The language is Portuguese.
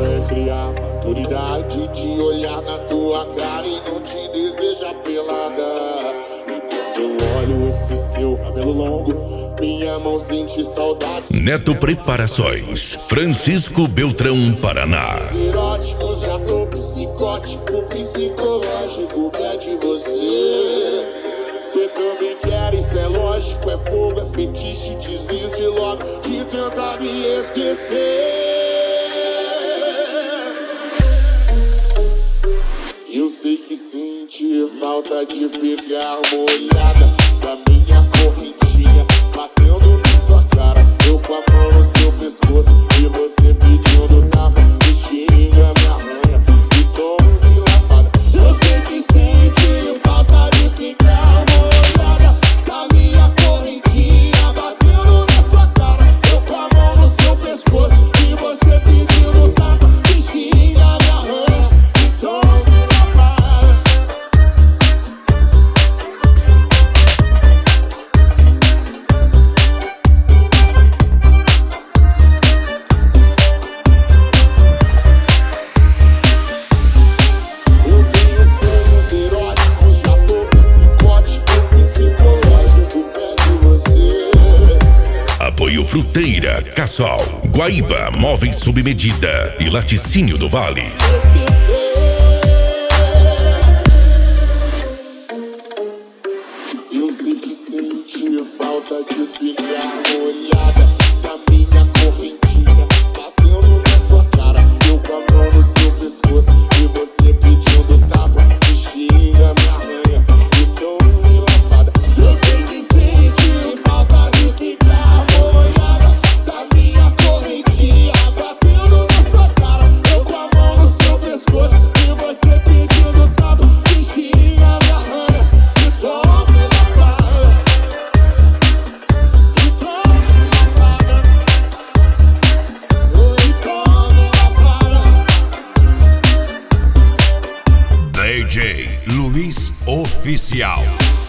falta é criar maturidade de olhar na tua cara e não te desejar pelada. E quando eu olho esse seu cabelo longo, minha mão sente saudade. Neto Preparações, Francisco Beltrão, Paraná. Eróticos, já tô psicótico, psicológico, que é de você. Você também quer, isso é lógico, é fogo, é fetiche, desiste logo de tentar me esquecer. Eu sei que senti falta de pegar molhada da minha correntinha batendo na sua cara, eu com a mão no seu pescoço e você pedindo tapa, me xinga, me arranha e toma-me lavada. Eu sei que senti falta de pegar molhada da minha correntinha batendo na sua cara, eu com a mão no seu pescoço e você pedindo tapa, me xinga, me arranha e toma-me lavada. Eu tenho sonhos eróticos, já tô psicótico, psicológico, que é de você. Apoio Fruteira, Cassol, Guaíba, Móveis sob medida e Laticínio do Vale. Eu sei que senti falta de ficar molhada da minha correntinha batendo na sua cara, eu com a mão no seu pescoço e você pedindo tapa, me xinga, me arranha e toma-me lavada. Eu sei que senti falta de ficar molhada da minha correntinha batendo na sua cara, eu com a mão no seu pescoço e você pedindo tapa, me xinga, me arranha e toma-me lavada. E toma-me lavada. E toma-me lavada. DJ Luiz Oficial.